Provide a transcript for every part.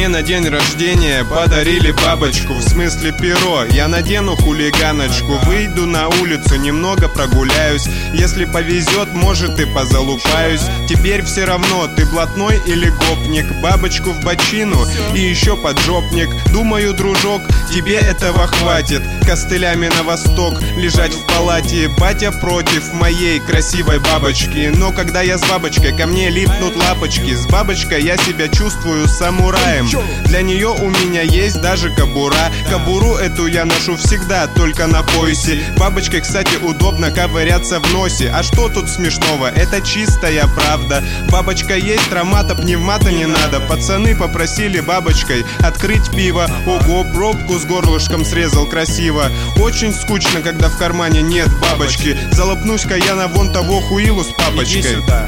Мне на день рождения подарили бабочку, в смысле перо. Я надену хулиганочку, выйду на улицу, немного прогуляюсь. Если повезет, может и позалупаюсь. Теперь все равно, ты блатной или гопник. Бабочку в бочину и еще поджопник. Думаю, дружок, тебе этого хватит. Костылями на восток, лежать в палате. Батя против моей красивой бабочки. Но когда я с бабочкой, ко мне липнут лапочки. С бабочкой я себя чувствую самураем. Для нее у меня есть даже кобура. Кобуру эту я ношу всегда, только на поясе. Бабочкой, кстати, удобно ковыряться в носе. А что тут смешного? Это чистая правда. Бабочка есть, травмата, пневмата не надо. Пацаны попросили бабочкой открыть пиво. Ого, пробку с горлышком срезал красиво. Очень скучно, когда в кармане нет бабочки. Залопнусь-ка я на вон того хуилу с папочкой. Иди сюда.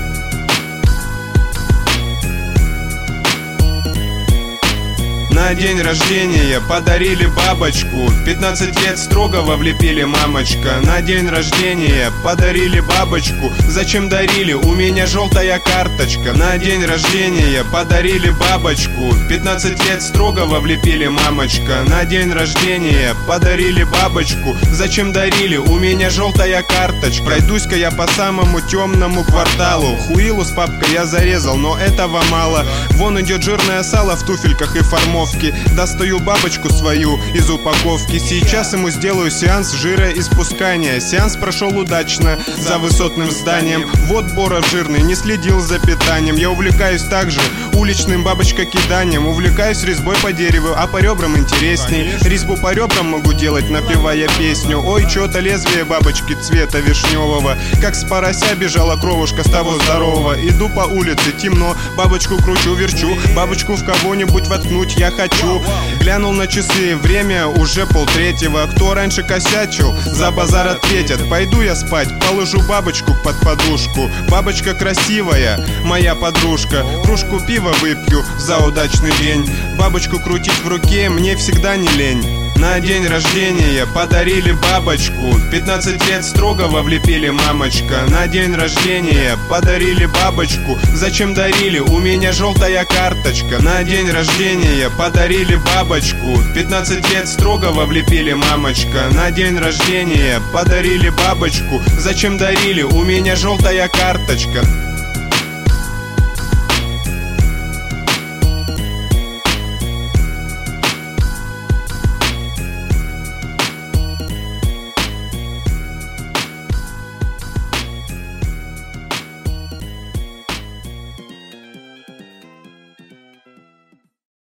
На день рождения подарили бабочку, 15 лет строгого влепили мамочка. На день рождения подарили бабочку, зачем дарили, у меня желтая карточка. На день рождения подарили бабочку, 15 лет строгого влепили мамочка. На день рождения подарили бабочку, зачем дарили, у меня желтая карточка. Пройдусь-ка я по самому темному кварталу. Хуилу с папкой я зарезал, но этого мало. Вон идет жирное сало в туфельках и формовке. Достаю бабочку свою из упаковки. Сейчас ему сделаю сеанс жироиспускания. Сеанс прошел удачно за высотным зданием. Вот Боров жирный, не следил за питанием. Я увлекаюсь также уличным бабочкокиданием. Увлекаюсь резьбой по дереву, а по ребрам интересней. Резьбу по ребрам могу делать, напевая песню. Ой, чё-то лезвие бабочки цвета вишневого. Как с порося бежала кровушка с того здорового. Иду по улице, темно, бабочку кручу, верчу. Бабочку в кого-нибудь воткнуть я хочу. Глянул на часы, время уже 2:30. Кто раньше косячил, за базар ответят. Пойду я спать, положу бабочку под подушку. Бабочка красивая, моя подружка. Кружку пива выпью за удачный день. Бабочку крутить в руке мне всегда не лень. На день рождения подарили бабочку, 15 лет строгого влепили мамочка. На день рождения подарили бабочку, зачем дарили, у меня желтая карточка. На день рождения подарили бабочку, 15 лет строгого влепили мамочка. На день рождения подарили бабочку, зачем дарили, у меня желтая карточка.